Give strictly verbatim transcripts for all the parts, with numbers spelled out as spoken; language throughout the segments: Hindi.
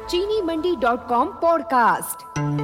चीनी Mandi dot com podcast.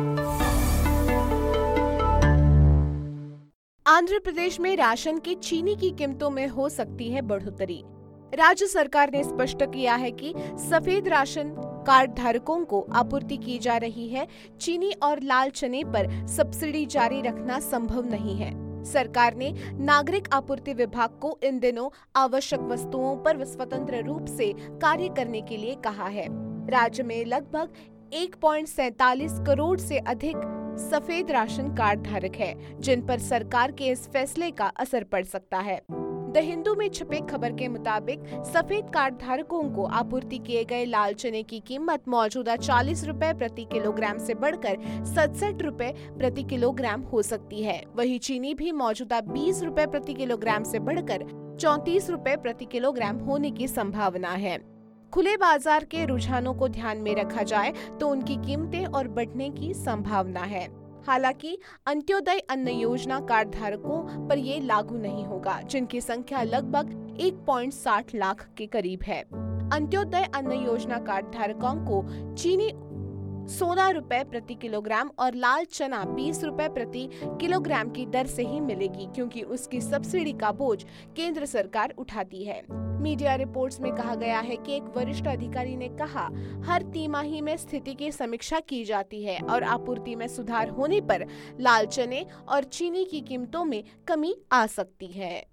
Andhra Pradesh में राशन की चीनी की कीमतों में हो सकती है बढ़ोतरी। राज्य सरकार ने स्पष्ट किया है कि सफेद राशन कार्ड धारकों को आपूर्ति की जा रही है चीनी और लाल चने पर सब्सिडी जारी रखना संभव नहीं है। सरकार ने नागरिक आपूर्ति विभाग को इन दिनों आवश्यक वस्तुओं पर स्वतंत्र रूप से कार्य करने के लिए कहा है। राज्य में लगभग एक पॉइंट सैतालीस करोड़ से अधिक सफेद राशन कार्ड धारक है, जिन पर सरकार के इस फैसले का असर पड़ सकता है। द हिंदू में छपे खबर के मुताबिक सफेद कार्ड धारकों को आपूर्ति किए गए लाल चने की कीमत मौजूदा चालीस रुपए प्रति किलोग्राम से बढ़कर सड़सठ रुपए प्रति किलोग्राम हो सकती है। वहीं चीनी भी मौजूदा बीस रुपए प्रति किलोग्राम से बढ़कर चौंतीस रुपए प्रति किलोग्राम होने की संभावना है। खुले बाजार के रुझानों को ध्यान में रखा जाए तो उनकी कीमतें और बढ़ने की संभावना है। हालांकि अंत्योदय अन्न योजना कार्ड धारकों पर ये लागू नहीं होगा, जिनकी संख्या लगभग एक पॉइंट साठ लाख के करीब है। अंत्योदय अन्न योजना कार्ड धारकों को चीनी सोलह रुपए प्रति किलोग्राम और लाल चना बीस रुपए प्रति किलोग्राम की दर से ही मिलेगी, क्योंकि उसकी सब्सिडी का बोझ केंद्र सरकार उठाती है। मीडिया रिपोर्ट्स में कहा गया है कि एक वरिष्ठ अधिकारी ने कहा, हर तिमाही में स्थिति की समीक्षा की जाती है और आपूर्ति में सुधार होने पर लाल चने और चीनी की कीमतों में कमी आ सकती है।